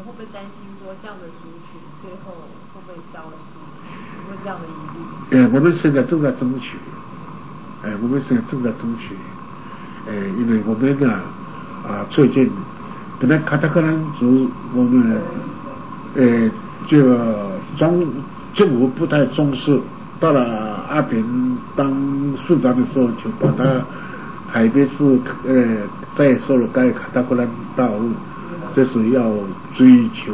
会不会担心说这样的族群最后会不会消失？有没有这样的疑虑？ 我们现在正在争取，因为我们最近本来卡塔克兰族我们这个政府不太重视，到了阿扁当市长的时候，就把他海边市再说了盖卡塔克兰大路，这是要追求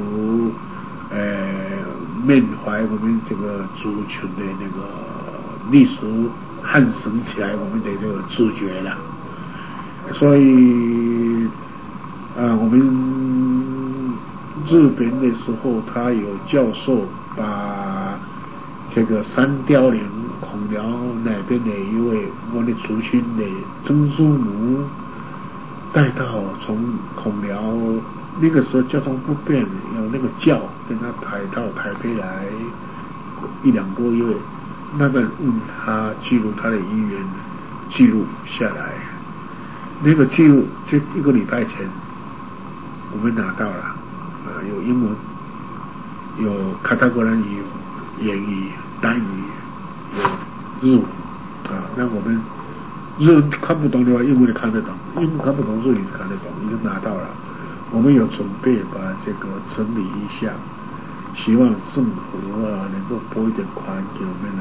缅怀我们这个族群的那个历史汉升起来我们的这个自觉了。所以我们日本的时候，他有教授把这个三貂岭孔寮那边的一位我的族群的曾祖母带到从孔寮，那个时候交通不便，有那个轿跟他抬到台北来1-2个月，慢慢他记录他的遗言，记录下来。那个记录这1个礼拜前我们拿到了，有英文，有卡塔戈兰语、言语、单语，有日文那我们日文看不懂的话，英文看得懂；英文看不懂，日语看得懂，已经拿到了。我们有准备把这个整理一下，希望政府能够拨一点款给我们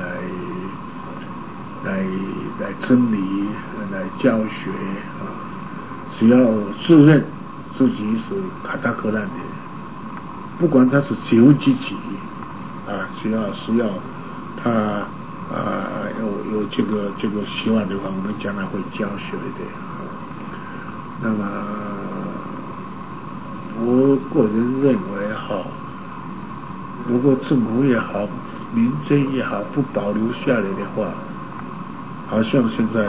来整理、来教学只要自认自己是卡塔克兰的，不管他是几级只要他有这个希望的话，我们将来会教学的那么我个人认为如果政府也好，民间也好，不保留下来的话，好像现在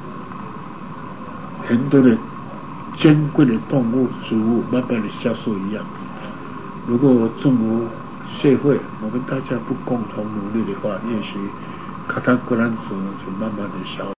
很多的珍贵的动物植物慢慢的消失一样。如果政府社会我们大家不共同努力的话，也许卡塔格兰族就慢慢的消失。